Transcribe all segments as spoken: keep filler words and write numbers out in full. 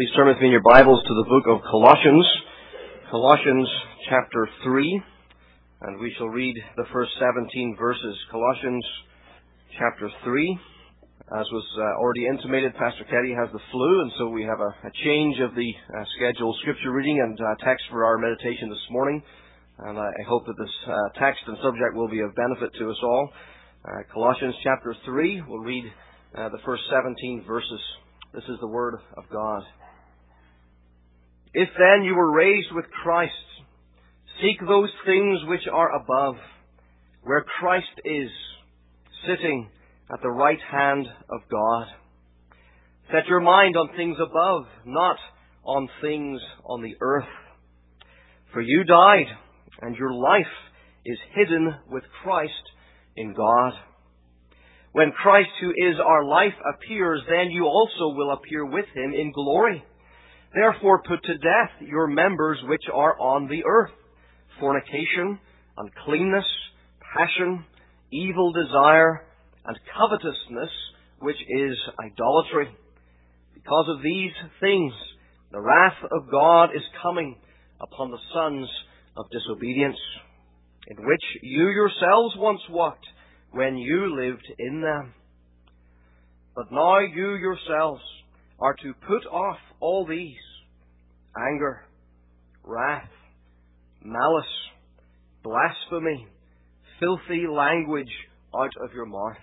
Please turn with me in your Bibles to the book of Colossians, Colossians chapter three, and we shall read the first seventeen verses. Colossians chapter three. As was uh, already intimated, Pastor Keddy has the flu, and so we have a, a change of the uh, scheduled scripture reading and uh, text for our meditation this morning. And I, I hope that this uh, text and subject will be of benefit to us all. Uh, Colossians chapter three, we'll read uh, the first seventeen verses. This is the Word of God. If then you were raised with Christ, seek those things which are above, where Christ is, sitting at the right hand of God. Set your mind on things above, not on things on the earth. For you died, and your life is hidden with Christ in God. When Christ, who is our life, appears, then you also will appear with him in glory. Therefore put to death your members which are on the earth: fornication, uncleanness, passion, evil desire, and covetousness, which is idolatry. Because of these things, the wrath of God is coming upon the sons of disobedience, in which you yourselves once walked when you lived in them. But now you yourselves are to put off all these: anger, wrath, malice, blasphemy, filthy language out of your mouth.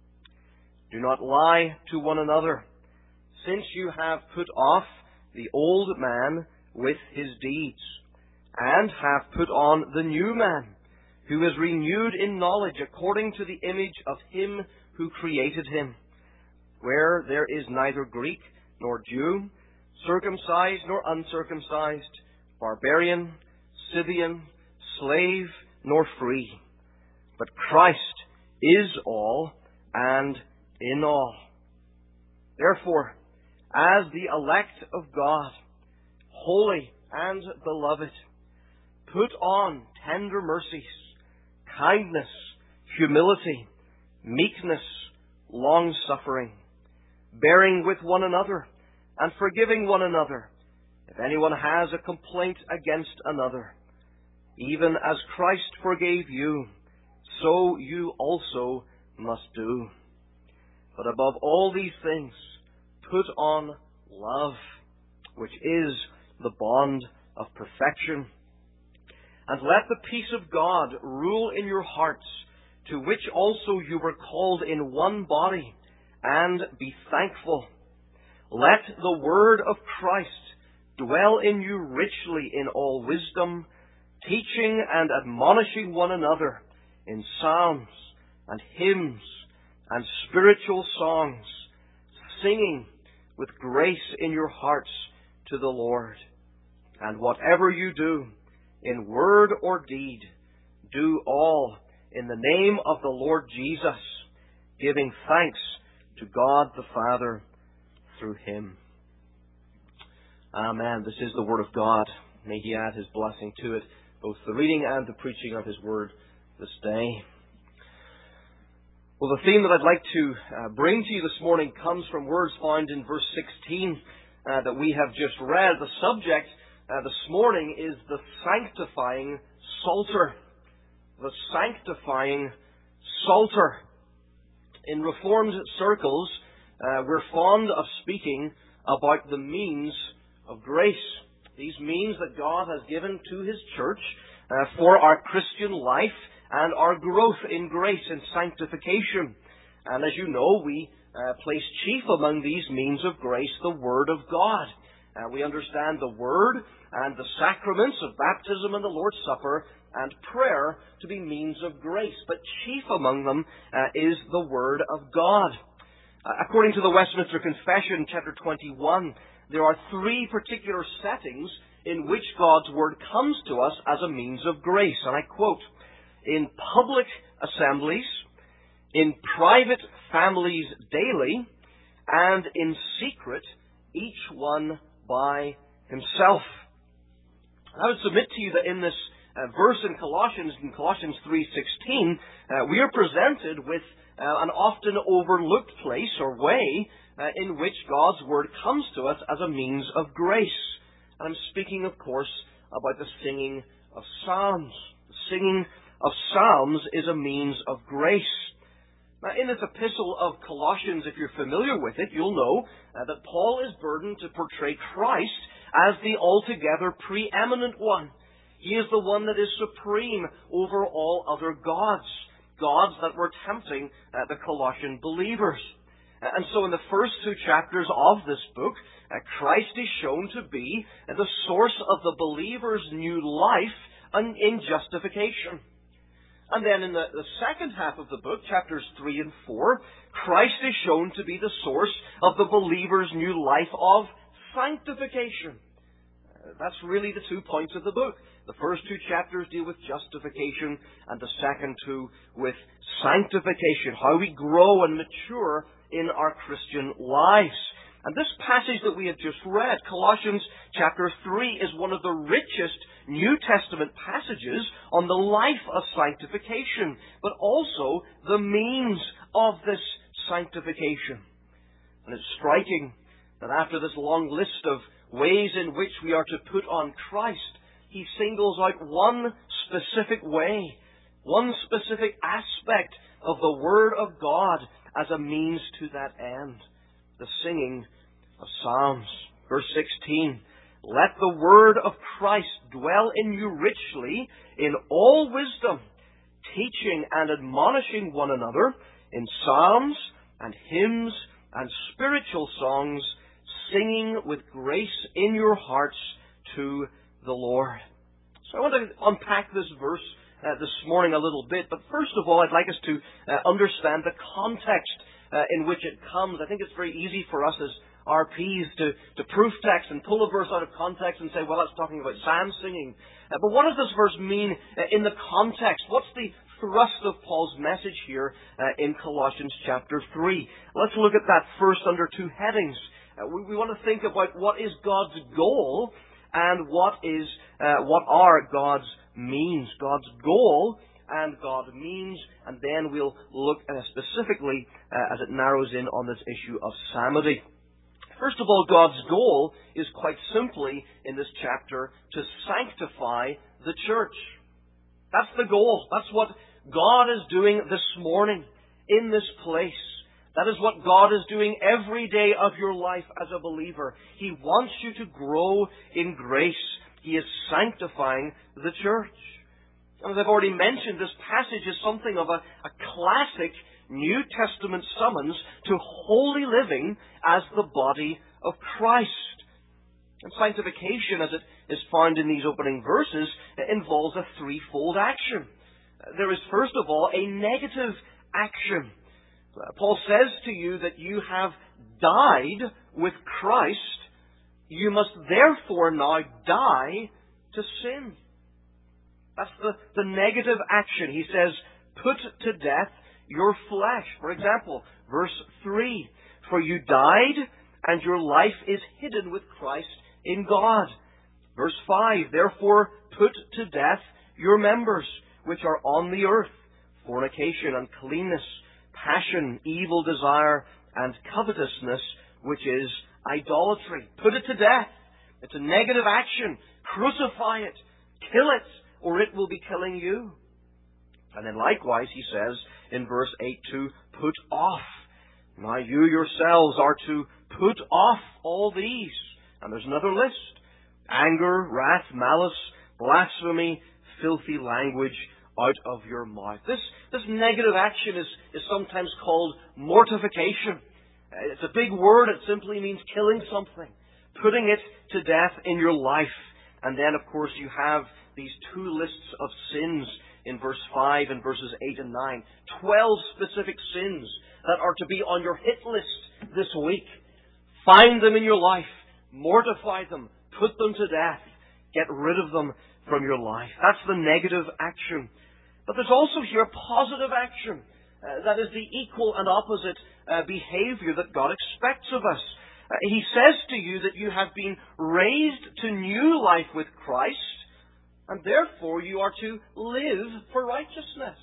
Do not lie to one another, since you have put off the old man with his deeds, and have put on the new man, who is renewed in knowledge according to the image of him who created him, where there is neither Greek nor Jew, circumcised nor uncircumcised, barbarian, Scythian, slave nor free, but Christ is all and in all. Therefore, as the elect of God, holy and beloved, put on tender mercies, kindness, humility, meekness, long-suffering, bearing with one another and forgiving one another, if anyone has a complaint against another. Even as Christ forgave you, so you also must do. But above all these things, put on love, which is the bond of perfection. And let the peace of God rule in your hearts, to which also you were called in one body, and be thankful. Let the word of Christ dwell in you richly in all wisdom, teaching and admonishing one another in psalms and hymns and spiritual songs, singing with grace in your hearts to the Lord. And whatever you do, in word or deed, do all in the name of the Lord Jesus, giving thanks to God the Father through him. Amen. This is the Word of God. May he add his blessing to it, both the reading and the preaching of his Word this day. Well, the theme that I'd like to uh, bring to you this morning comes from words found in verse sixteen uh, that we have just read. The subject uh, this morning is the sanctifying Psalter. The sanctifying Psalter. In Reformed circles, uh, we're fond of speaking about the means of grace. These means that God has given to his church uh, for our Christian life and our growth in grace and sanctification. And as you know, we uh, place chief among these means of grace the Word of God. Uh, we understand the Word and the sacraments of baptism and the Lord's Supper and prayer to be means of grace. But chief among them uh, is the Word of God. Uh, according to the Westminster Confession, chapter twenty-one, there are three particular settings in which God's Word comes to us as a means of grace. And I quote, in public assemblies, in private families daily, and in secret, each one by himself. I would submit to you that in this uh, verse in Colossians, in Colossians three sixteen, uh, we are presented with uh, an often overlooked place or way uh, in which God's Word comes to us as a means of grace. And I'm speaking, of course, about the singing of psalms. The singing of psalms is a means of grace. Now, in this epistle of Colossians, if you're familiar with it, you'll know uh, that Paul is burdened to portray Christ as the altogether preeminent one. He is the one that is supreme over all other gods, gods that were tempting uh, the Colossian believers. Uh, and so in the first two chapters of this book, uh, Christ is shown to be uh, the source of the believer's new life and in justification. And then in the, the second half of the book, chapters three and four, Christ is shown to be the source of the believer's new life of sanctification. Uh, that's really the two points of the book. The first two chapters deal with justification, and the second two with sanctification, how we grow and mature in our Christian lives. And this passage that we have just read, Colossians chapter three, is one of the richest New Testament passages on the life of sanctification, but also the means of this sanctification. And it's striking that after this long list of ways in which we are to put on Christ, he singles out one specific way, one specific aspect of the Word of God as a means to that end. The singing of psalms. Verse sixteen, let the word of Christ dwell in you richly in all wisdom, teaching and admonishing one another in psalms and hymns and spiritual songs, singing with grace in your hearts to the Lord. So I want to unpack this verse uh, this morning a little bit, but first of all I'd like us to uh, understand the context uh, in which it comes. I think it's very easy for us as R Ps to, to proof text and pull a verse out of context and say, well, that's talking about psalm singing. Uh, but what does this verse mean uh, in the context? What's the thrust of Paul's message here uh, in Colossians chapter three? Let's look at that first under two headings. Uh, we, we want to think about what is God's goal and what is uh, what are God's means. God's goal and God means, and then we'll look uh, specifically uh, as it narrows in on this issue of psalmody. First of all, God's goal is quite simply, in this chapter, to sanctify the church. That's the goal. That's what God is doing this morning in this place. That is what God is doing every day of your life as a believer. He wants you to grow in grace. He is sanctifying the church. And as I've already mentioned, this passage is something of a, a classic New Testament summons to holy living as the body of Christ. And sanctification, as it is found in these opening verses, involves a threefold action. There is, first of all, a negative action. Paul says to you that you have died with Christ. You must therefore now die to sin. That's the, the negative action. He says, put to death your flesh. For example, verse three, for you died, and your life is hidden with Christ in God. Verse five, therefore put to death your members, which are on the earth, fornication, uncleanness, passion, evil desire, and covetousness, which is idolatry. Put it to death. It's a negative action. Crucify it. Kill it, or it will be killing you. And then likewise, he says in verse eight to put off. Now you yourselves are to put off all these. And there's another list. Anger, wrath, malice, blasphemy, filthy language out of your mouth. This, this negative action is, is sometimes called mortification. It's a big word. It simply means killing something, putting it to death in your life. And then, of course, you have these two lists of sins in verse five and verses eight and nine. Twelve specific sins that are to be on your hit list this week. Find them in your life. Mortify them. Put them to death. Get rid of them from your life. That's the negative action. But there's also here positive action. Uh, that is the equal and opposite uh, behavior that God expects of us. Uh, he says to you that you have been raised to new life with Christ. and therefore you are to live for righteousness.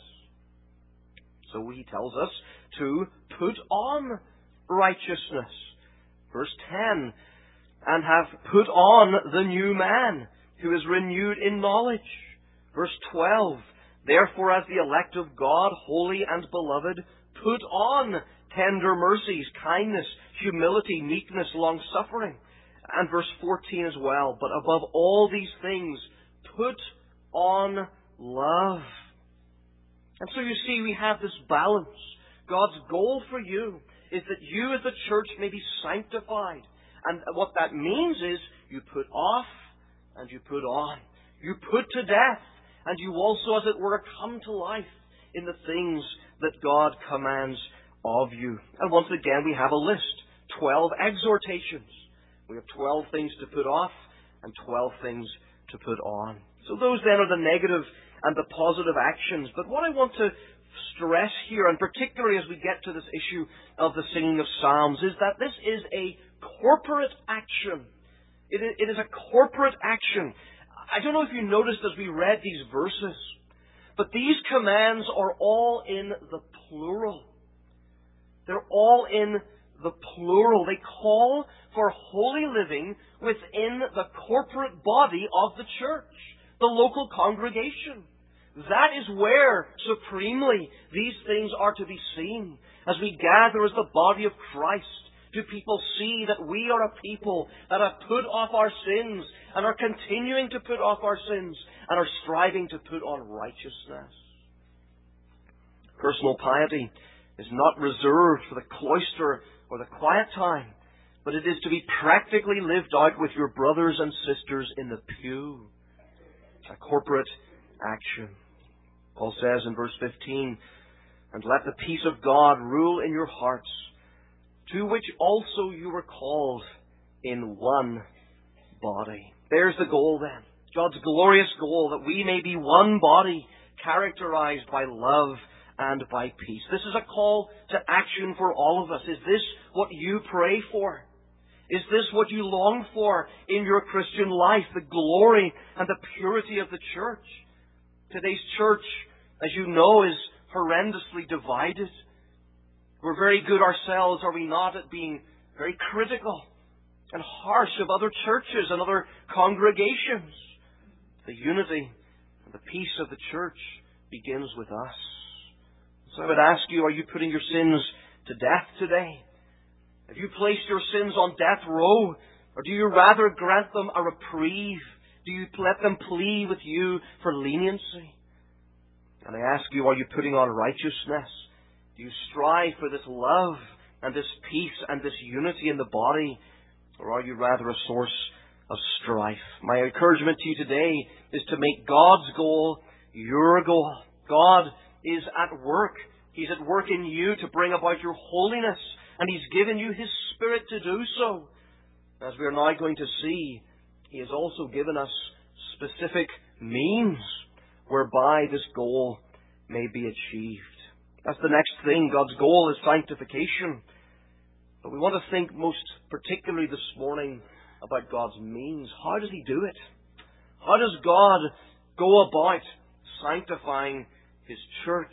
So he tells us to put on righteousness. Verse ten, and have put on the new man, who is renewed in knowledge. Verse twelve, therefore as the elect of God, holy and beloved, put on tender mercies, kindness, humility, meekness, long-suffering. And verse fourteen as well, but above all these things, put on love. And so you see, we have this balance. God's goal for you is that you as the church may be sanctified. And what that means is you put off and you put on. You put to death and you also, as it were, come to life in the things that God commands of you. And once again, we have a list. Twelve exhortations. We have twelve things to put off and twelve things to put on. So those then are the negative and the positive actions. But what I want to stress here, and particularly as we get to this issue of the singing of psalms, is that this is a corporate action. It is, it is a corporate action. I don't know if you noticed as we read these verses, but these commands are all in the plural. They're all in the plural. They call for holy living within the corporate body of the church, the local congregation. That is where, supremely, these things are to be seen. As we gather as the body of Christ, do people see that we are a people that have put off our sins and are continuing to put off our sins and are striving to put on righteousness? Personal piety is not reserved for the cloister or the quiet time, but it is to be practically lived out with your brothers and sisters in the pew. A corporate action. Paul says in verse fifteen, and let the peace of God rule in your hearts, to which also you were called in one body. There's the goal then. God's glorious goal, that we may be one body, characterized by love and by peace. This is a call to action for all of us. Is this what you pray for? Is this what you long for in your Christian life? The glory and the purity of the church? Today's church, as you know, is horrendously divided. We're very good ourselves, are we not, at being very critical and harsh of other churches and other congregations. The unity and the peace of the church begins with us. So I would ask you, are you putting your sins to death today? Have you placed your sins on death row? Or do you rather grant them a reprieve? Do you let them plead with you for leniency? And I ask you, are you putting on righteousness? Do you strive for this love and this peace and this unity in the body? Or are you rather a source of strife? My encouragement to you today is to make God's goal your goal. God is at work. He's at work in you to bring about your holiness, and He's given you His Spirit to do so. As we are now going to see, He has also given us specific means whereby this goal may be achieved. That's the next thing. God's goal is sanctification. But we want to think most particularly this morning about God's means. How does He do it? How does God go about sanctifying His church?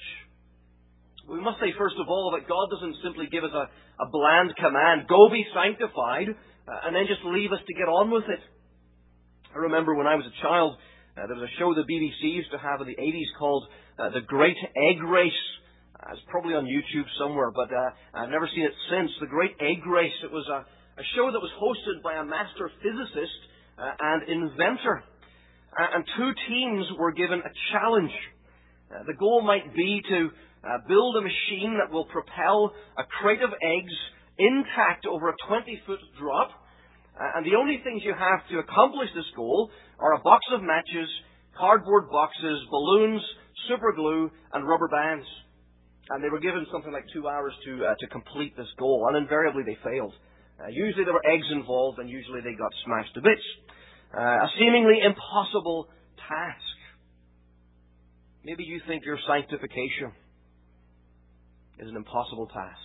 We must say, first of all, that God doesn't simply give us a, a bland command, go be sanctified, uh, and then just leave us to get on with it. I remember when I was a child, uh, there was a show the B B C used to have in the eighties called uh, The Great Egg Race. Uh, it's probably on YouTube somewhere, but uh, I've never seen it since. The Great Egg Race. It was a, a show that was hosted by a master physicist uh, and inventor. Uh, and two teams were given a challenge. Uh, the goal might be to uh, build a machine that will propel a crate of eggs intact over a twenty-foot drop. Uh, and the only things you have to accomplish this goal are a box of matches, cardboard boxes, balloons, super glue, and rubber bands. And they were given something like two hours to uh, to complete this goal, and invariably they failed. Uh, usually there were eggs involved, and usually they got smashed to bits. Uh, a seemingly impossible task. Maybe you think your sanctification is an impossible task.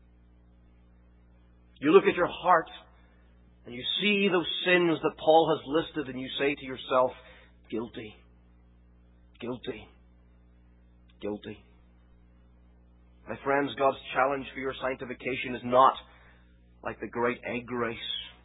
You look at your heart and you see those sins that Paul has listed and you say to yourself, guilty. guilty. Guilty. My friends, God's challenge for your sanctification is not like the great egg race.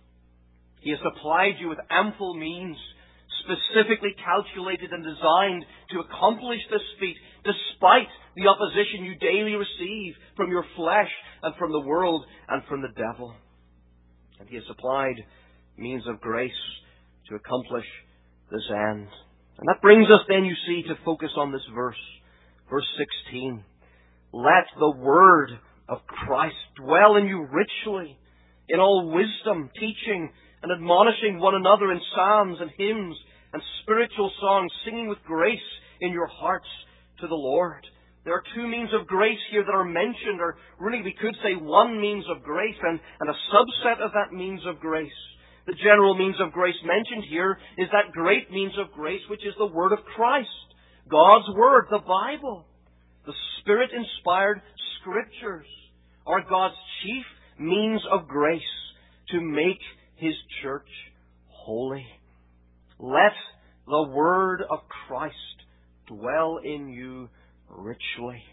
He has supplied you with ample means, specifically calculated and designed to accomplish this feat, despite the opposition you daily receive from your flesh and from the world and from the devil. And He has supplied means of grace to accomplish this end. And that brings us then, you see, to focus on this verse. Verse sixteen. Let the word of Christ dwell in you richly, in all wisdom, teaching and admonishing one another in psalms and hymns and spiritual songs, singing with grace in your hearts to the Lord. There are two means of grace here that are mentioned, or really we could say one means of grace and, and a subset of that means of grace. The general means of grace mentioned here is that great means of grace, which is the Word of Christ, God's Word, the Bible. The Spirit-inspired Scriptures are God's chief means of grace to make His church holy. Let the Word of Christ dwell in you richly.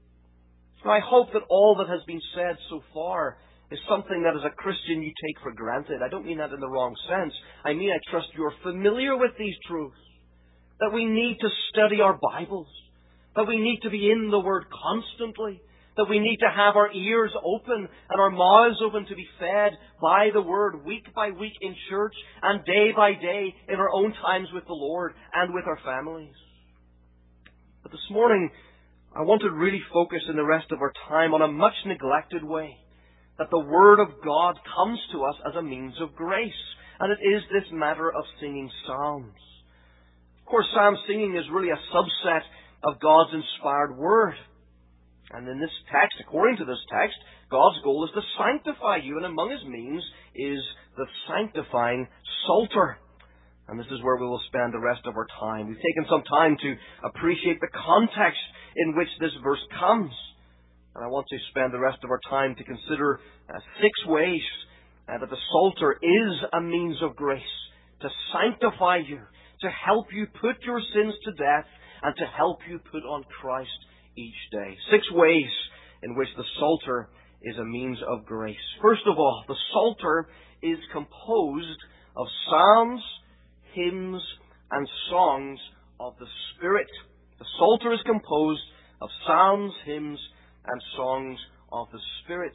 So I hope that all that has been said so far is something that as a Christian you take for granted. I don't mean that in the wrong sense. I mean I trust you're familiar with these truths. That we need to study our Bibles. That we need to be in the Word constantly. That we need to have our ears open and our mouths open to be fed by the Word week by week in church and day by day in our own times with the Lord and with our families. But this morning, I want to really focus in the rest of our time on a much neglected way. That the Word of God comes to us as a means of grace. And it is this matter of singing psalms. Of course, psalm singing is really a subset of God's inspired Word. And in this text, according to this text, God's goal is to sanctify you, and among His means is the sanctifying Psalter. And this is where we will spend the rest of our time. We've taken some time to appreciate the context in which this verse comes. And I want to spend the rest of our time to consider uh, six ways uh, that the Psalter is a means of grace to sanctify you, to help you put your sins to death, and to help you put on Christ each day. Six ways in which the Psalter is a means of grace. First of all, the Psalter is composed of psalms, hymns, and songs of the Spirit. The Psalter is composed of psalms, hymns, and songs of the Spirit.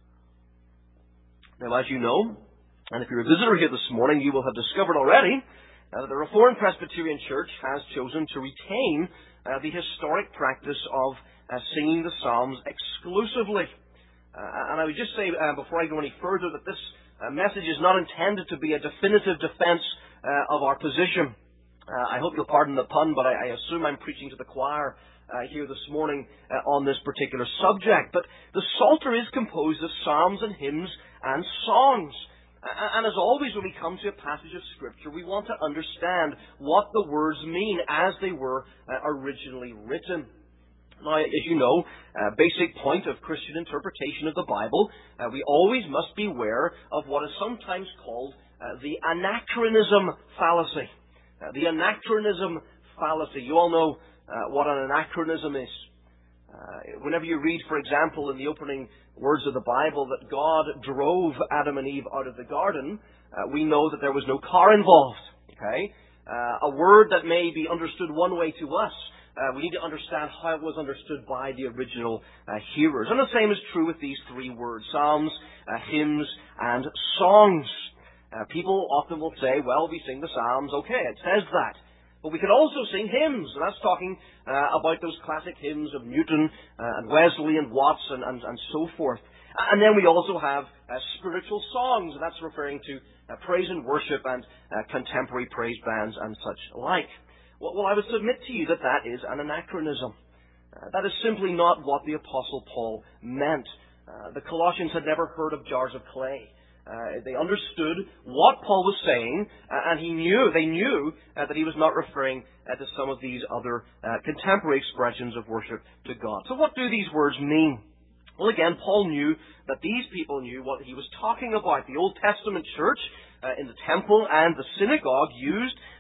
Now, as you know, and if you're a visitor here this morning, you will have discovered already uh, that the Reformed Presbyterian Church has chosen to retain Uh, the historic practice of uh, singing the Psalms exclusively. Uh, and I would just say, uh, before I go any further, that this uh, message is not intended to be a definitive defense uh, of our position. Uh, I hope you'll pardon the pun, but I, I assume I'm preaching to the choir uh, here this morning uh, on this particular subject. But the Psalter is composed of psalms and hymns and songs. And as always, when we come to a passage of Scripture, we want to understand what the words mean as they were uh, originally written. Now, as you know, a basic point of Christian interpretation of the Bible, uh, we always must beware of what is sometimes called uh, the anachronism fallacy. Uh, the anachronism fallacy. You all know uh, what an anachronism is. Uh, whenever you read, for example, in the opening words of the Bible that God drove Adam and Eve out of the garden, uh, we know that there was no car involved. Okay, uh, a word that may be understood one way to us, uh, we need to understand how it was understood by the original uh, hearers. And the same is true with these three words: psalms, uh, hymns, and songs. Uh, people often will say, "Well, we sing the psalms. Okay, it says that." But we can also sing hymns, and that's talking uh, about those classic hymns of Newton uh, and Wesley and Watts and, and, and so forth. And then we also have uh, spiritual songs, and that's referring to uh, praise and worship and uh, contemporary praise bands and such like. Well, well, I would submit to you that that is an anachronism. Uh, that is simply not what the Apostle Paul meant. Uh, the Colossians had never heard of jars of clay. Uh, they understood what Paul was saying, uh, and he knew, they knew uh, that he was not referring uh, to some of these other uh, contemporary expressions of worship to God. So what do these words mean? Well, again, Paul knew that these people knew what he was talking about. The Old Testament church uh, in the temple and the synagogue used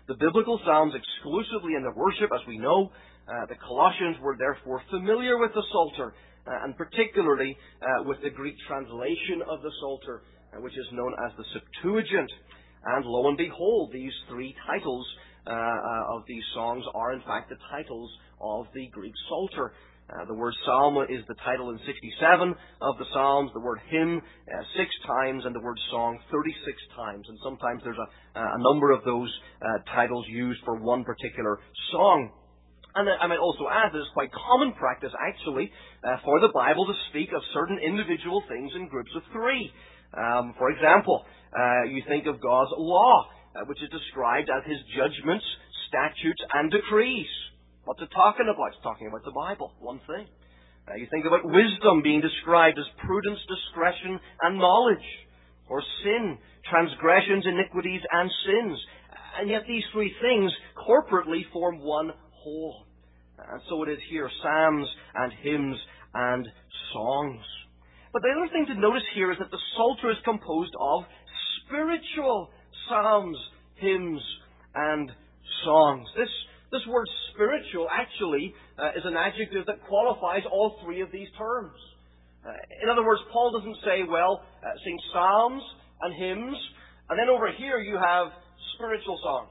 the biblical Psalms exclusively in their worship, as we know. Uh, the Colossians were therefore familiar with the Psalter, uh, and particularly uh, with the Greek translation of the Psalter, uh, which is known as the Septuagint. And lo and behold, these three titles uh, uh, of these songs are in fact the titles of the Greek Psalter. Uh, the word psalm is the title in sixty-seven of the Psalms, the word hymn uh, six times, and the word song thirty-six times. And sometimes there's a, a number of those uh, titles used for one particular song. And I might also add that it's quite common practice, actually, uh, for the Bible to speak of certain individual things in groups of three. Um, for example, uh, you think of God's law, uh, which is described as His judgments, statutes, and decrees. What's it talking about? It's talking about the Bible, one thing. Uh, you think about wisdom being described as prudence, discretion, and knowledge. Or sin, transgressions, iniquities, and sins. And yet these three things corporately form one whole. And so it is here, psalms and hymns and songs. But the other thing to notice here is that the Psalter is composed of spiritual psalms, hymns, and songs. This This word spiritual actually uh, is an adjective that qualifies all three of these terms. Uh, in other words, Paul doesn't say, well, uh, sing psalms and hymns, and then over here you have spiritual songs.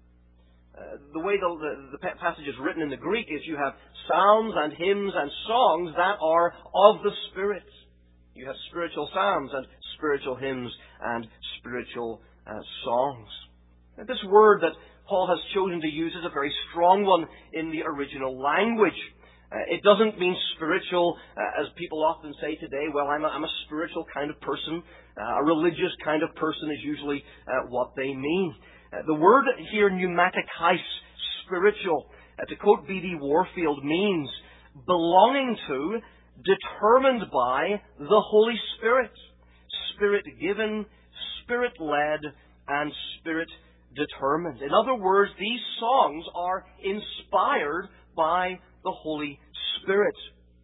Uh, the way the, the, the passage is written in the Greek is you have psalms and hymns and songs that are of the Spirit. You have spiritual psalms and spiritual hymns and spiritual uh, songs. And this word that Paul has chosen to use is a very strong one in the original language. Uh, it doesn't mean spiritual, uh, as people often say today, well, I'm a, I'm a spiritual kind of person. Uh, a religious kind of person is usually uh, what they mean. Uh, the word here, pneumatikais, spiritual, uh, to quote B D Warfield, means belonging to, determined by the Holy Spirit. Spirit-given, Spirit-led, and Spirit-determined. In other words, these songs are inspired by the Holy Spirit.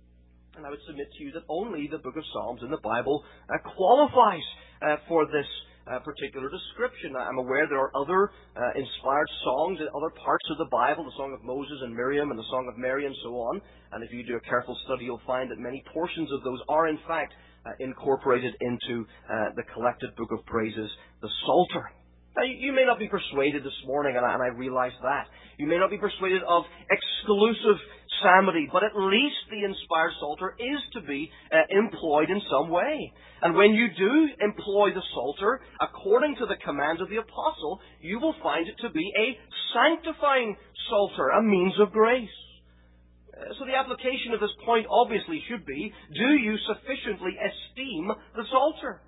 And I would submit to you that only the book of Psalms in the Bible uh, qualifies uh, for this uh, particular description. I'm aware there are other uh, inspired songs in other parts of the Bible, the Song of Moses and Miriam and the Song of Mary and so on. And if you do a careful study, you'll find that many portions of those are in fact uh, incorporated into uh, the collected book of praises, the Psalter. Now, you may not be persuaded this morning, and I, and I realize that. You may not be persuaded of exclusive psalmody, but at least the inspired Psalter is to be uh, employed in some way. And when you do employ the Psalter, according to the command of the Apostle, you will find it to be a sanctifying Psalter, a means of grace. Uh, so the application of this point obviously should be, do you sufficiently esteem the Psalter?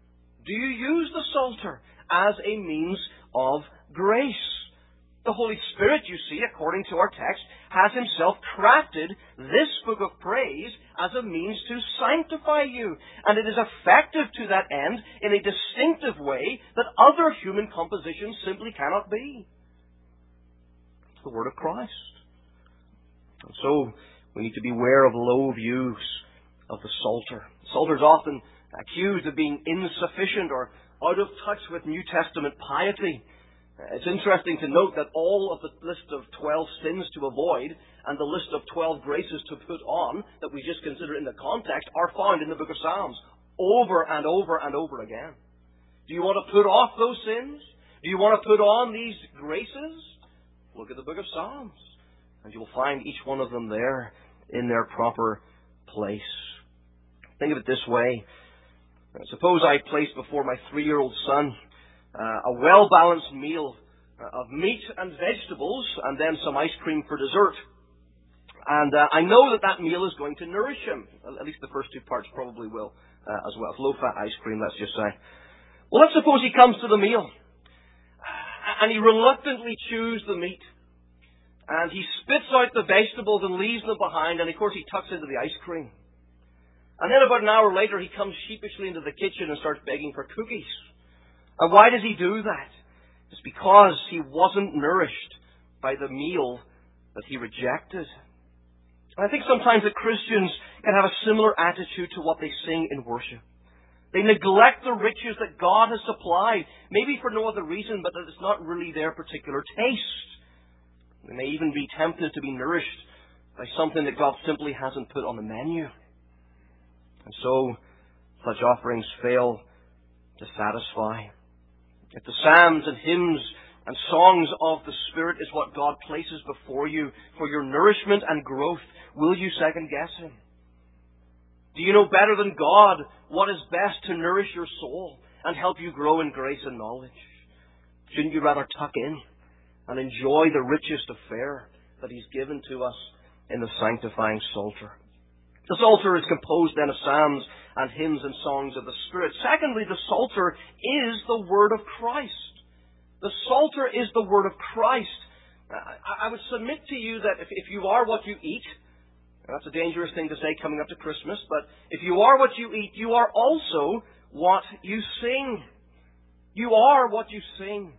Do you use the Psalter as a means of grace? The Holy Spirit, you see, according to our text, has Himself crafted this book of praise as a means to sanctify you. And it is effective to that end in a distinctive way that other human compositions simply cannot be. It's the Word of Christ. And so, we need to beware of low views of the Psalter. The Psalter is often accused of being insufficient or out of touch with New Testament piety. It's interesting to note that all of the list of twelve sins to avoid and the list of twelve graces to put on that we just consider in the context are found in the book of Psalms over and over and over again. Do you want to put off those sins? Do you want to put on these graces? Look at the book of Psalms, and you'll find each one of them there in their proper place. Think of it this way. Suppose I place before my three-year-old son uh, a well-balanced meal uh, of meat and vegetables and then some ice cream for dessert. And uh, I know that that meal is going to nourish him. At least the first two parts probably will uh, as well. It's low-fat ice cream, let's just say. Well, let's suppose he comes to the meal and he reluctantly chews the meat. And he spits out the vegetables and leaves them behind, and of course he tucks into the ice cream. And then about an hour later, he comes sheepishly into the kitchen and starts begging for cookies. And why does he do that? It's because he wasn't nourished by the meal that he rejected. And I think sometimes that Christians can have a similar attitude to what they sing in worship. They neglect the riches that God has supplied, maybe for no other reason, but that it's not really their particular taste. They may even be tempted to be nourished by something that God simply hasn't put on the menu. And so, such offerings fail to satisfy. If the psalms and hymns and songs of the Spirit is what God places before you for your nourishment and growth, will you second guess Him? Do you know better than God what is best to nourish your soul and help you grow in grace and knowledge? Shouldn't you rather tuck in and enjoy the richest of fare that He's given to us in the sanctifying Psalter? The Psalter is composed then of psalms and hymns and songs of the Spirit. Secondly, the Psalter is the Word of Christ. The Psalter is the Word of Christ. I would submit to you that if, if you are what you eat, that's a dangerous thing to say coming up to Christmas, but if you are what you eat, you are also what you sing. You are what you sing.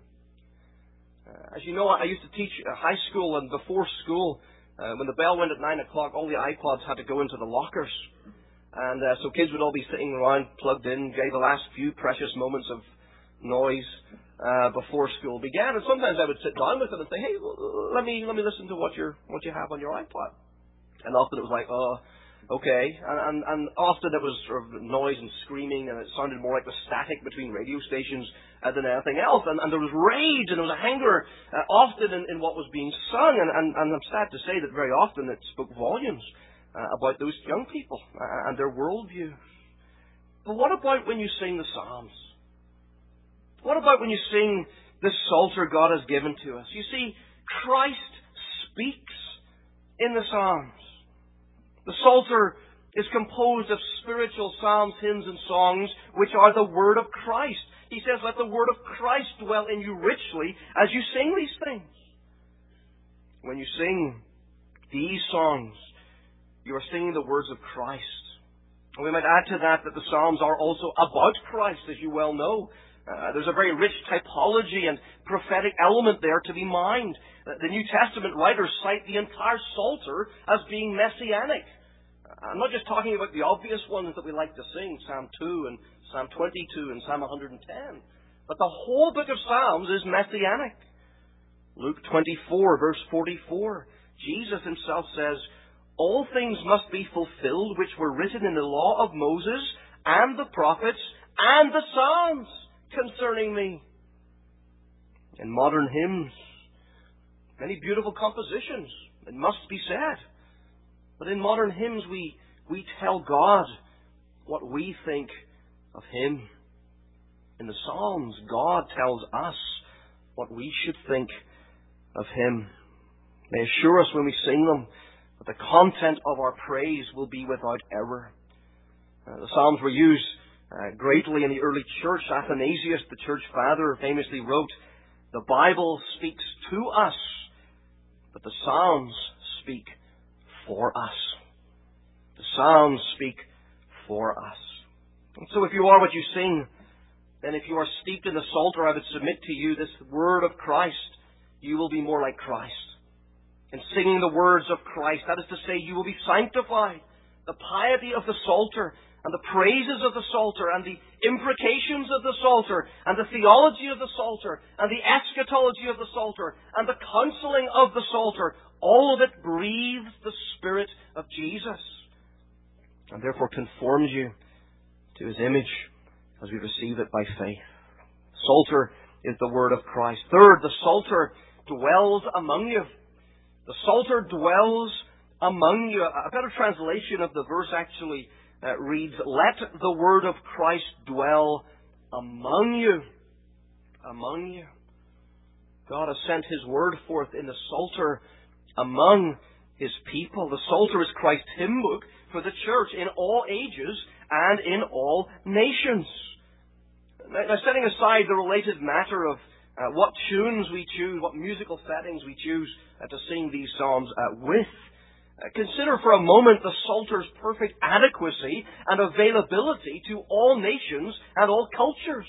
Uh, as you know, I used to teach high school, and before school, uh, when the bell went at nine o'clock, all the iPods had to go into the lockers. And uh, so kids would all be sitting around, plugged in, gave the last few precious moments of noise uh, before school began. And sometimes I would sit down with them and say, "Hey, let me let me listen to what you're what you have on your iPod." And often it was like, "Oh, okay," and, and and often it was sort of noise and screaming, and it sounded more like the static between radio stations uh, than anything else. And, and there was rage and there was anger uh, often in, in what was being sung. And, and, and I'm sad to say that very often it spoke volumes uh, about those young people uh, and their worldview. But what about when you sing the Psalms? What about when you sing this Psalter God has given to us? You see, Christ speaks in the Psalms. The Psalter is composed of spiritual psalms, hymns, and songs, which are the Word of Christ. He says, let the Word of Christ dwell in you richly as you sing these things. When you sing these songs, you are singing the words of Christ. And we might add to that that the Psalms are also about Christ, as you well know. Uh, there's a very rich typology and prophetic element there to be mined. Uh, the New Testament writers cite the entire Psalter as being messianic. Uh, I'm not just talking about the obvious ones that we like to sing, Psalm two and Psalm twenty-two and Psalm one hundred ten. But the whole book of Psalms is messianic. Luke twenty-four, verse forty-four, Jesus Himself says, all things must be fulfilled which were written in the law of Moses and the prophets and the Psalms concerning me. In modern hymns, many beautiful compositions, it must be said. But in modern hymns, we, we tell God what we think of Him. In the Psalms, God tells us what we should think of Him. They assure us when we sing them that the content of our praise will be without error. Uh, the Psalms were used Uh, greatly in the early church. Athanasius, the church father, famously wrote, the Bible speaks to us, but the Psalms speak for us. The Psalms speak for us. And so if you are what you sing, then if you are steeped in the Psalter, I would submit to you this word of Christ, you will be more like Christ. In singing the words of Christ, that is to say, you will be sanctified. The piety of the Psalter and the praises of the Psalter, and the imprecations of the Psalter, and the theology of the Psalter, and the eschatology of the Psalter, and the counseling of the Psalter, all of it breathes the Spirit of Jesus, and therefore conforms you to His image as we receive it by faith. Psalter is the Word of Christ. Third, the Psalter dwells among you. The Psalter dwells among you. A better translation of the verse actually Uh, reads, let the word of Christ dwell among you. Among you. God has sent His word forth in the Psalter among His people. The Psalter is Christ's hymn book for the church in all ages and in all nations. Now, setting aside the related matter of uh, what tunes we choose, what musical settings we choose uh, to sing these psalms uh, with, consider for a moment the Psalter's perfect adequacy and availability to all nations and all cultures.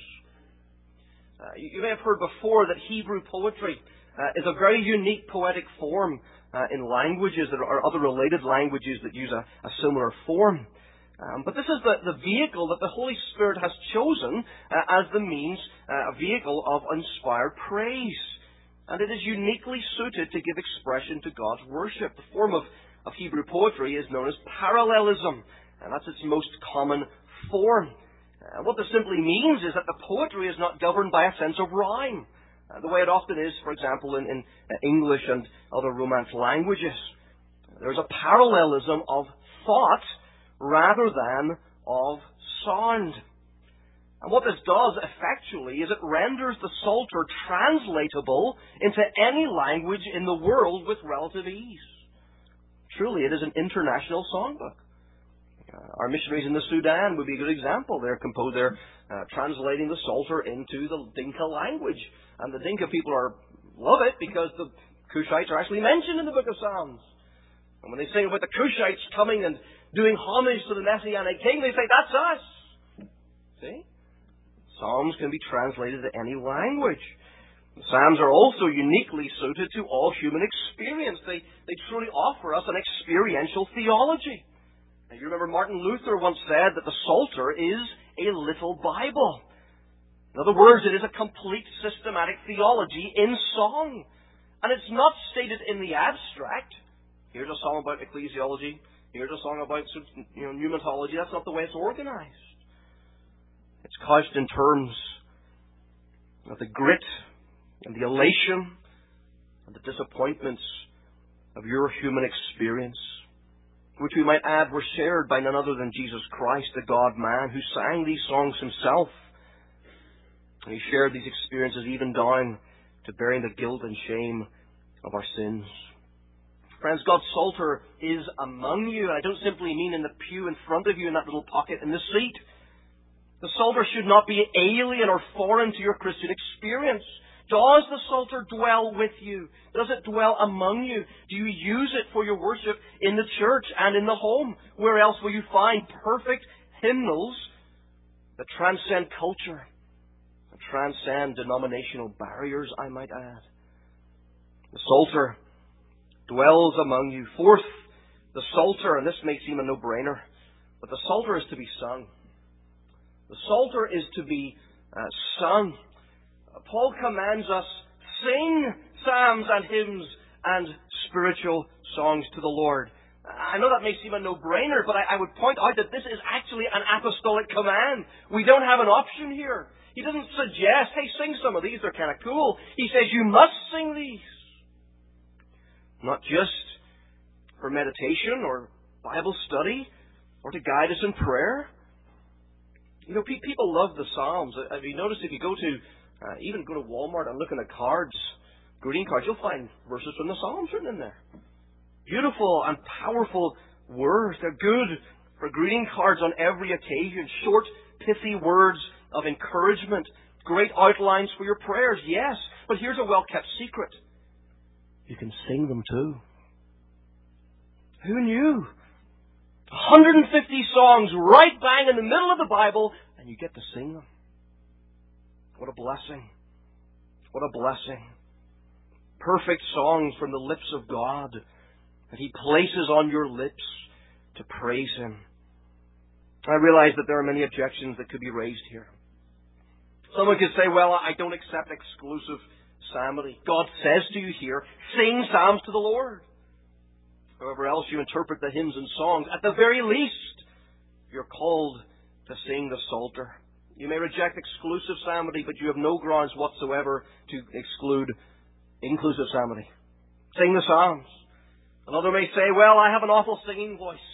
Uh, you, you may have heard before that Hebrew poetry uh, is a very unique poetic form uh, in languages that are other related languages that use a, a similar form. Um, but this is the, the vehicle that the Holy Spirit has chosen uh, as the means, uh, a vehicle of inspired praise. And it is uniquely suited to give expression to God's worship. The form of, of Hebrew poetry is known as parallelism, and that's its most common form. Uh, what this simply means is that the poetry is not governed by a sense of rhyme, uh, the way it often is, for example, in, in uh, English and other Romance languages. There's a parallelism of thought rather than of sound. And what this does effectually is it renders the Psalter translatable into any language in the world with relative ease. Truly, it is an international songbook. Uh, our missionaries in the Sudan would be a good example. They're composed, they're uh, translating the Psalter into the Dinka language. And the Dinka people are love it because the Cushites are actually mentioned in the book of Psalms. And when they sing about the Cushites coming and doing homage to the Messianic King, they say, that's us. See? Psalms can be translated to any language. The Psalms are also uniquely suited to all human experience. They, they truly offer us an experiential theology. Now, you remember Martin Luther once said that the Psalter is a little Bible. In other words, it is a complete systematic theology in song. And it's not stated in the abstract. Here's a song about ecclesiology. Here's a song about you know, pneumatology. That's not the way it's organized. It's couched in terms of the grit and the elation and the disappointments of your human experience, which we might add were shared by none other than Jesus Christ, the God-man, who sang these songs himself. And he shared these experiences even down to bearing the guilt and shame of our sins. Friends, God's Psalter is among you. I don't simply mean in the pew in front of you in that little pocket in the seat. The Psalter should not be alien or foreign to your Christian experience. Does the Psalter dwell with you? Does it dwell among you? Do you use it for your worship in the church and in the home? Where else will you find perfect hymnals that transcend culture, that transcend denominational barriers, I might add? The Psalter dwells among you. Fourth, the Psalter, and this may seem a no-brainer, but the Psalter is to be sung. The Psalter is to be uh, sung. Paul commands us, sing psalms and hymns and spiritual songs to the Lord. I know that may seem a no-brainer, but I, I would point out that this is actually an apostolic command. We don't have an option here. He doesn't suggest, hey, sing some of these, they're kind of cool. He says, you must sing these. Not just for meditation or Bible study or to guide us in prayer. You know, pe- people love the Psalms. Have you noticed if you go to, uh, even go to Walmart and look in the cards, greeting cards, you'll find verses from the Psalms written in there. Beautiful and powerful words. They're good for greeting cards on every occasion. Short, pithy words of encouragement. Great outlines for your prayers, yes. But here's a well-kept secret. You can sing them too. Who knew? one hundred fifty songs right bang in the middle of the Bible, and you get to sing them. What a blessing. What a blessing. Perfect songs from the lips of God that He places on your lips to praise Him. I realize that there are many objections that could be raised here. Someone could say, well, I don't accept exclusive psalmody. God says to you here, sing psalms to the Lord. However else you interpret the hymns and songs, at the very least, you're called to sing the Psalter. You may reject exclusive psalmody, but you have no grounds whatsoever to exclude inclusive psalmody. Sing the Psalms. Another may say, well, I have an awful singing voice.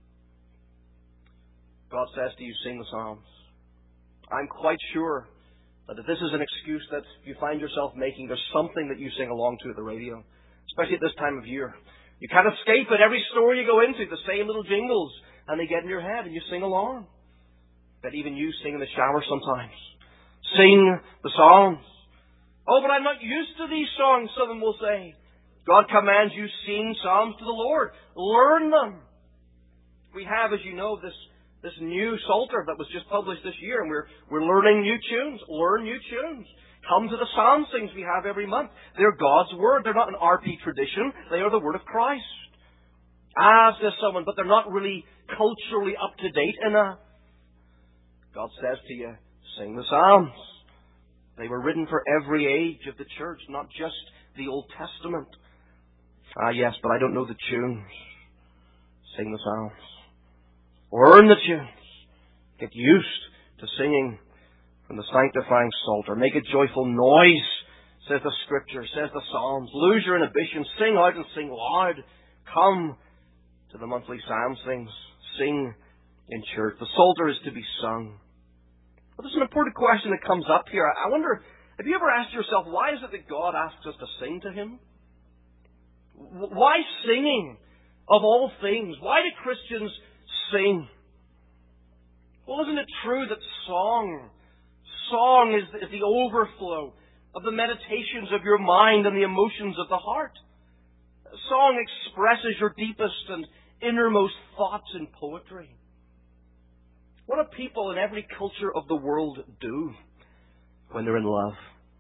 God says to you, sing the Psalms. I'm quite sure that if this is an excuse that you find yourself making, there's something that you sing along to at the radio, especially at this time of year. You can't escape it. Every store you go into, the same little jingles, and they get in your head, and you sing along. That even you sing in the shower sometimes. Sing the Psalms. Oh, but I'm not used to these songs, someone will say. God commands you sing psalms to the Lord. Learn them. We have, as you know, this This new Psalter that was just published this year, and we're we're learning new tunes. Learn new tunes. Come to the psalm sings we have every month. They're God's Word. They're not an R P tradition. They are the Word of Christ. Ah, says someone, but they're not really culturally up to date enough. God says to you, sing the Psalms. They were written for every age of the church, not just the Old Testament. Ah, yes, but I don't know the tunes. Sing the Psalms. Learn the tunes. Get used to singing from the sanctifying Psalter. Make a joyful noise, says the Scripture, says the Psalms. Lose your inhibition. Sing out and sing loud. Come to the monthly Psalm sings. Sing in church. The Psalter is to be sung. But there's an important question that comes up here. I wonder, have you ever asked yourself, why is it that God asks us to sing to Him? Why singing of all things? Why do Christians sing? Well, isn't it true that song, song is, is the overflow of the meditations of your mind and the emotions of the heart? Song expresses your deepest and innermost thoughts in poetry. What do people in every culture of the world do when they're in love?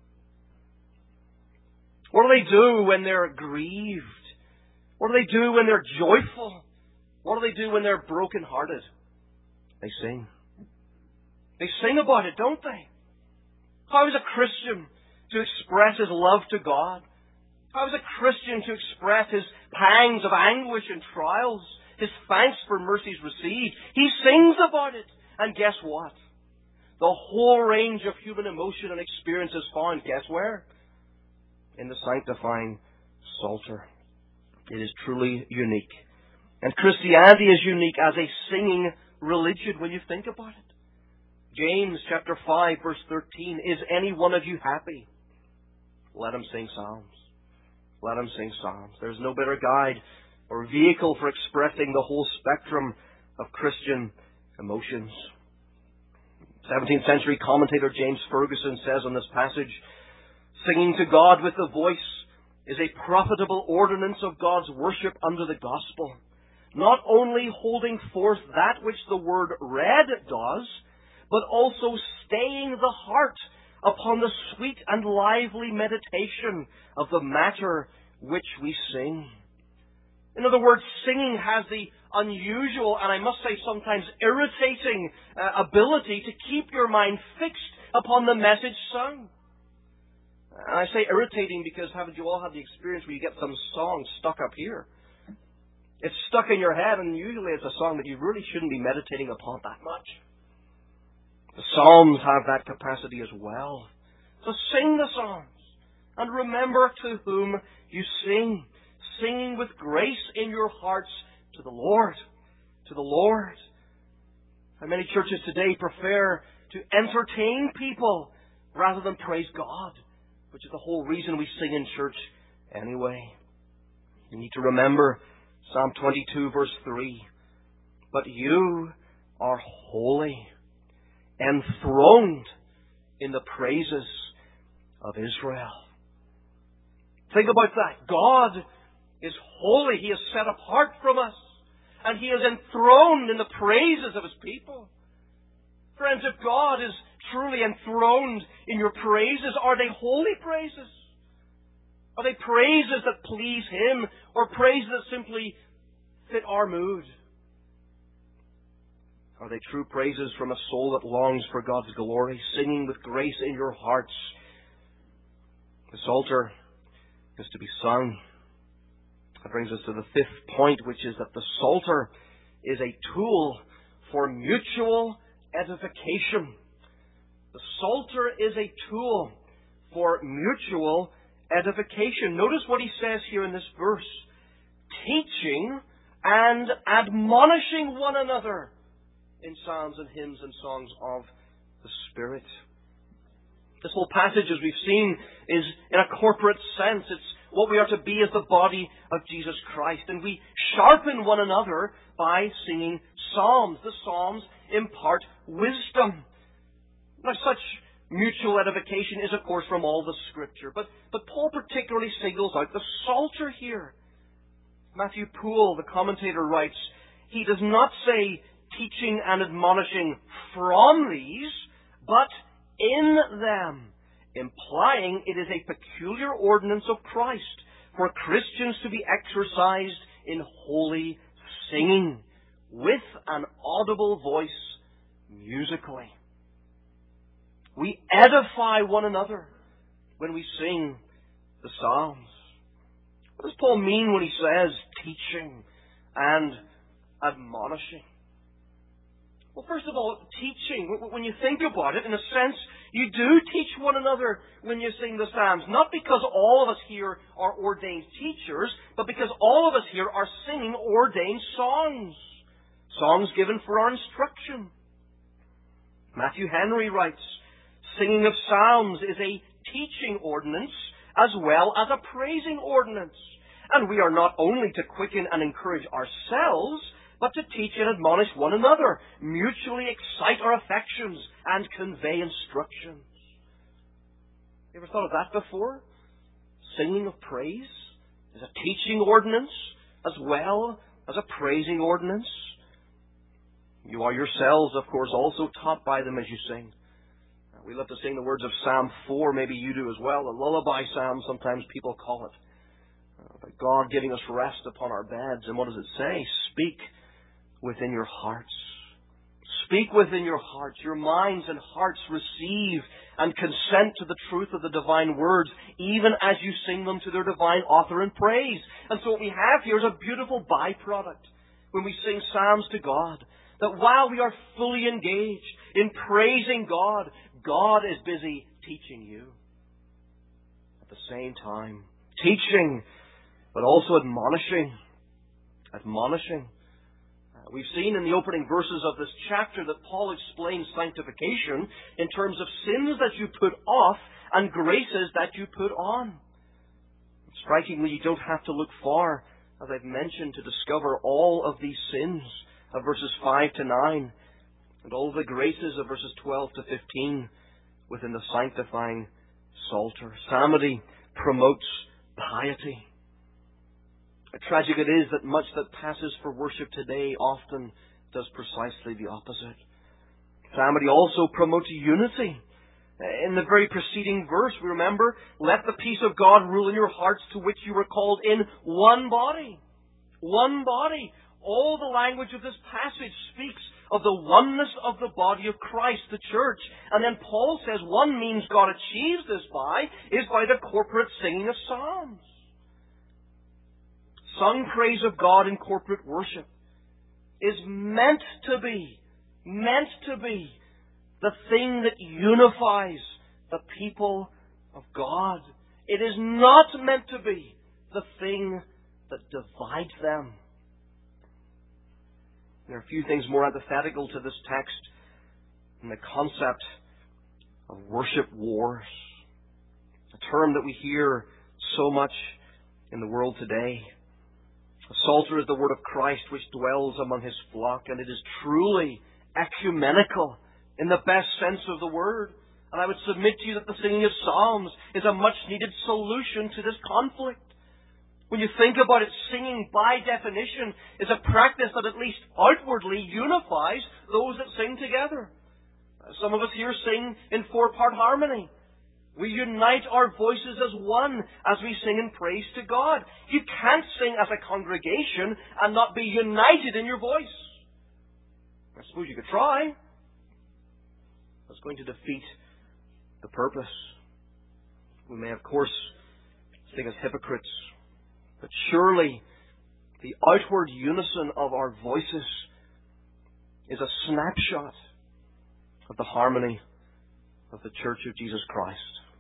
What do they do when they're grieved? What do they do when they're joyful? What do they do when they're broken-hearted? They sing. They sing about it, don't they? How is a Christian to express his love to God? How is a Christian to express his pangs of anguish and trials, his thanks for mercies received? He sings about it. And guess what? The whole range of human emotion and experience is found, guess where? In the sanctifying Psalter. It is truly unique. And Christianity is unique as a singing religion when you think about it. James chapter five verse thirteen, is any one of you happy? Let him sing psalms. Let him sing psalms. There's no better guide or vehicle for expressing the whole spectrum of Christian emotions. seventeenth century commentator James Ferguson says on this passage, singing to God with the voice is a profitable ordinance of God's worship under the gospel, not only holding forth that which the word read does, but also staying the heart upon the sweet and lively meditation of the matter which we sing. In other words, singing has the unusual, and I must say sometimes irritating, uh, ability to keep your mind fixed upon the message sung. And I say irritating because haven't you all had the experience where you get some song stuck up here? It's stuck in your head, and usually it's a song that you really shouldn't be meditating upon that much. The Psalms have that capacity as well. So sing the Psalms, and remember to whom you sing. Singing with grace in your hearts to the Lord. To the Lord. And many churches today prefer to entertain people rather than praise God, which is the whole reason we sing in church anyway. You need to remember Psalm twenty-two verse three. But you are holy, enthroned in the praises of Israel. Think about that. God is holy. He is set apart from us. And He is enthroned in the praises of His people. Friends, if God is truly enthroned in your praises, are they holy praises? Are they praises that please Him, or praises that simply fit our mood? Are they true praises from a soul that longs for God's glory, singing with grace in your hearts? The Psalter is to be sung. That brings us to the fifth point, which is that the Psalter is a tool for mutual edification. The Psalter is a tool for mutual edification. Notice what he says here in this verse. Teaching and admonishing one another in psalms and hymns and songs of the Spirit. This whole passage, as we've seen, is in a corporate sense. It's what we are to be as the body of Jesus Christ. And we sharpen one another by singing psalms. The psalms impart wisdom. Now, such mutual edification is, of course, from all the Scripture. But, but Paul particularly singles out the Psalter here. Matthew Poole, the commentator, writes, he does not say teaching and admonishing from these, but in them, implying it is a peculiar ordinance of Christ for Christians to be exercised in holy singing with an audible voice musically. We edify one another when we sing the Psalms. What does Paul mean when he says teaching and admonishing? Well, first of all, teaching, when you think about it, in a sense, you do teach one another when you sing the Psalms. Not because all of us here are ordained teachers, but because all of us here are singing ordained songs. Songs given for our instruction. Matthew Henry writes, singing of psalms is a teaching ordinance as well as a praising ordinance. And we are not only to quicken and encourage ourselves, but to teach and admonish one another, mutually excite our affections, and convey instructions. You ever thought of that before? Singing of praise is a teaching ordinance as well as a praising ordinance. You are yourselves, of course, also taught by them as you sing. We love to sing the words of Psalm four, maybe you do as well, the lullaby psalm, sometimes people call it. Uh, but God giving us rest upon our beds. And what does it say? Speak within your hearts. Speak within your hearts. Your minds and hearts receive and consent to the truth of the divine words, even as you sing them to their divine author in praise. And so what we have here is a beautiful byproduct when we sing psalms to God, that while we are fully engaged in praising God, God is busy teaching you. At the same time, teaching, but also admonishing. Admonishing. We've seen in the opening verses of this chapter that Paul explains sanctification in terms of sins that you put off and graces that you put on. Strikingly, you don't have to look far, as I've mentioned, to discover all of these sins of verses five to nine and all of the graces of verses twelve to fifteen within the sanctifying psalter. Psalmody promotes piety. Tragic it is that much that passes for worship today often does precisely the opposite. Psalmody also promotes unity. In the very preceding verse, we remember, let the peace of God rule in your hearts, to which you were called in one body. One body. All the language of this passage speaks of the oneness of the body of Christ, the church. And then Paul says one means God achieves this by is by the corporate singing of psalms. Sung praise of God in corporate worship is meant to be, meant to be the thing that unifies the people of God. It is not meant to be the thing that divides them. There are a few things more antithetical to this text in the concept of worship wars, a term that we hear so much in the world today. The Psalter is the word of Christ which dwells among His flock, and it is truly ecumenical in the best sense of the word. And I would submit to you that the singing of psalms is a much-needed solution to this conflict. When you think about it, singing by definition is a practice that at least outwardly unifies those that sing together. Some of us here sing in four-part harmony. We unite our voices as one as we sing in praise to God. You can't sing as a congregation and not be united in your voice. I suppose you could try. That's going to defeat the purpose. We may, of course, sing as hypocrites, but surely the outward unison of our voices is a snapshot of the harmony of the Church of Jesus Christ.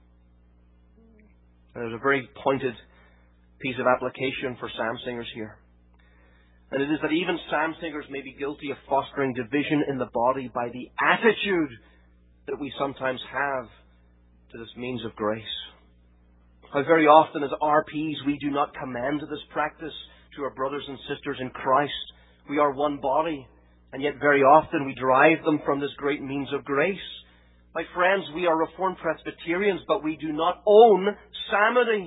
And there's a very pointed piece of application for psalm singers here. And it is that even psalm singers may be guilty of fostering division in the body by the attitude that we sometimes have to this means of grace. How very often as R Ps we do not commend this practice to our brothers and sisters in Christ. We are one body, and yet very often we drive them from this great means of grace. My friends, we are Reformed Presbyterians, but we do not own psalmody.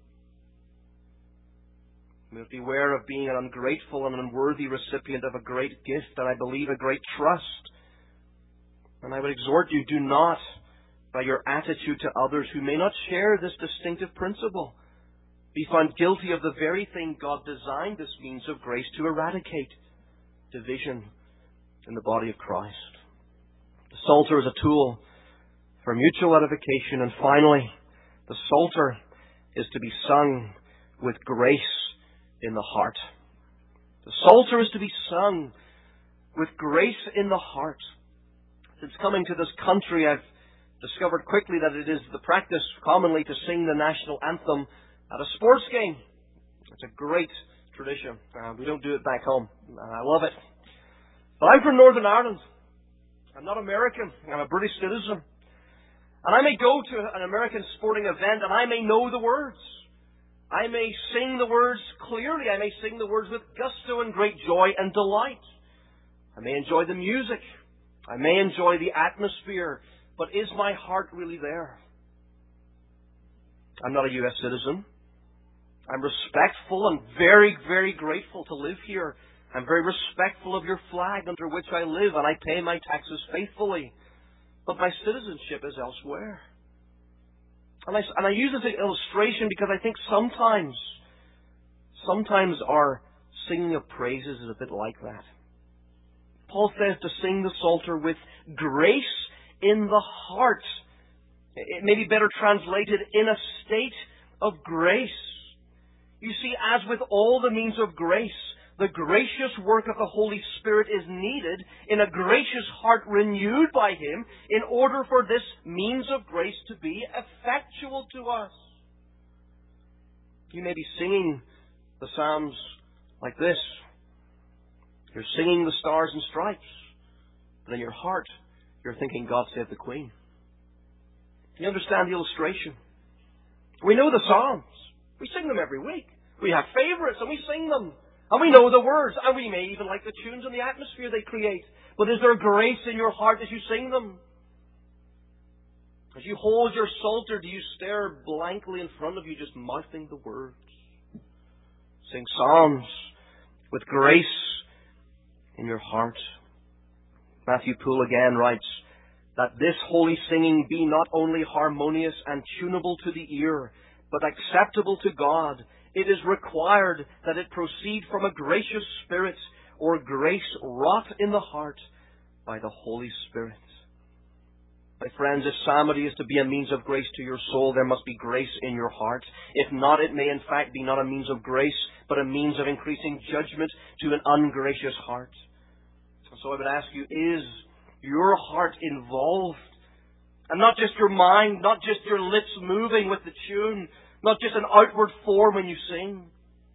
We must beware of being an ungrateful and unworthy recipient of a great gift, and I believe a great trust. And I would exhort you, do not, by your attitude to others who may not share this distinctive principle, be found guilty of the very thing God designed this means of grace to eradicate. division in the body of Christ. The Psalter is a tool for mutual edification. And finally, the Psalter is to be sung with grace in the heart. The Psalter is to be sung with grace in the heart. Since coming to this country, I've discovered quickly that it is the practice commonly to sing the national anthem at a sports game. It's a great tradition. Uh, we don't do it back home. I love it. But I'm from Northern Ireland. I'm not American. I'm a British citizen. And I may go to an American sporting event and I may know the words. I may sing the words clearly. I may sing the words with gusto and great joy and delight. I may enjoy the music. I may enjoy the atmosphere. But is my heart really there? I'm not a U S citizen. I'm respectful and very, very grateful to live here. I'm very respectful of your flag under which I live, and I pay my taxes faithfully. But my citizenship is elsewhere. And I, and I use this illustration because I think sometimes, sometimes our singing of praises is a bit like that. Paul says to sing the Psalter with grace in the heart. It may be better translated, in a state of grace. You see, as with all the means of grace, the gracious work of the Holy Spirit is needed in a gracious heart renewed by Him in order for this means of grace to be effectual to us. You may be singing the Psalms like this. You're singing the Stars and Stripes, but in your heart, you're thinking, God save the Queen. You understand the illustration? We know the Psalms. We sing them every week. We have favorites and we sing them. And we know the words. And we may even like the tunes and the atmosphere they create. But is there grace in your heart as you sing them? As you hold your Psalter, do you stare blankly in front of you, just mouthing the words? Sing psalms with grace in your heart. Matthew Poole again writes that this holy singing be not only harmonious and tunable to the ear, but acceptable to God. It is required that it proceed from a gracious spirit, or grace wrought in the heart by the Holy Spirit. My friends, if psalmody is to be a means of grace to your soul, there must be grace in your heart. If not, it may in fact be not a means of grace, but a means of increasing judgment to an ungracious heart. So I would ask you, is your heart involved? And not just your mind, not just your lips moving with the tune, not just an outward form when you sing.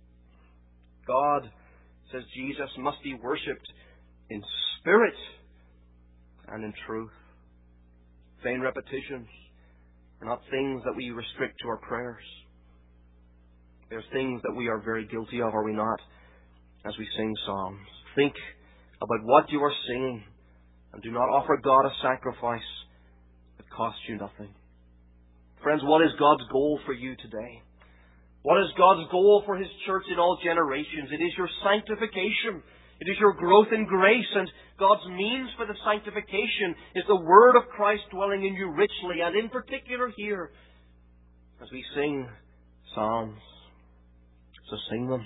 God, says Jesus, must be worshipped in spirit and in truth. Vain repetitions are not things that we restrict to our prayers. They're things that we are very guilty of, are we not, as we sing psalms. Think about what you are singing, and do not offer God a sacrifice that costs you nothing. Friends, what is God's goal for you today? What is God's goal for His church in all generations? It is your sanctification. It is your growth in grace, and God's means for the sanctification is the Word of Christ dwelling in you richly, and in particular here, as we sing psalms. So sing them.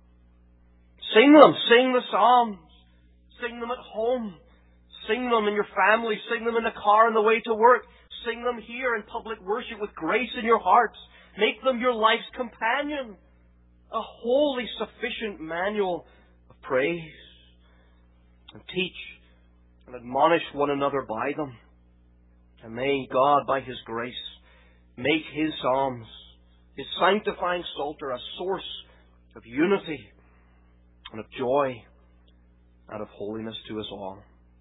Sing them. Sing the psalms. Sing them at home. Sing them in your family. Sing them in the car on the way to work. Sing them here in public worship with grace in your hearts. Make them your life's companion. A wholly sufficient manual of praise. And teach and admonish one another by them. And may God, by His grace, make His psalms, His sanctifying psalter, a source of unity and of joy and of holiness to us all.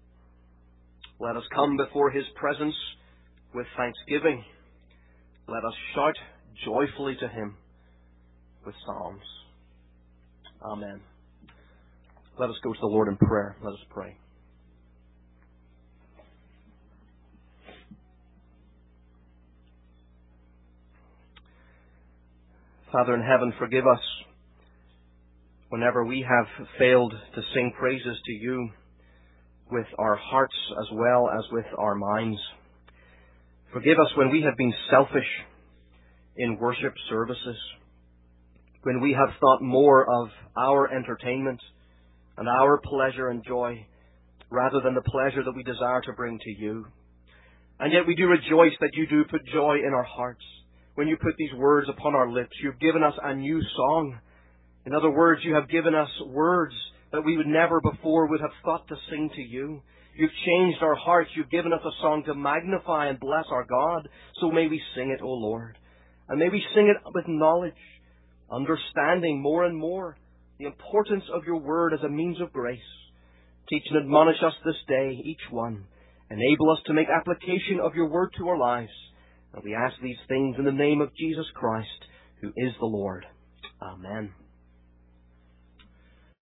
Let us come before His presence with thanksgiving. Let us shout joyfully to Him with psalms. Amen. Let us go to the Lord in prayer. Let us pray. Father in heaven, forgive us whenever we have failed to sing praises to You with our hearts as well as with our minds. Forgive us when we have been selfish in worship services, when we have thought more of our entertainment and our pleasure and joy rather than the pleasure that we desire to bring to you. And yet we do rejoice that you do put joy in our hearts. When you put these words upon our lips, you've given us a new song. In other words, you have given us words that we would never before would have thought to sing to you. You've changed our hearts. You've given us a song to magnify and bless our God. So may we sing it, O Lord. And may we sing it with knowledge, understanding more and more the importance of your word as a means of grace. Teach and admonish us this day, each one. Enable us to make application of your word to our lives. And we ask these things in the name of Jesus Christ, who is the Lord. Amen.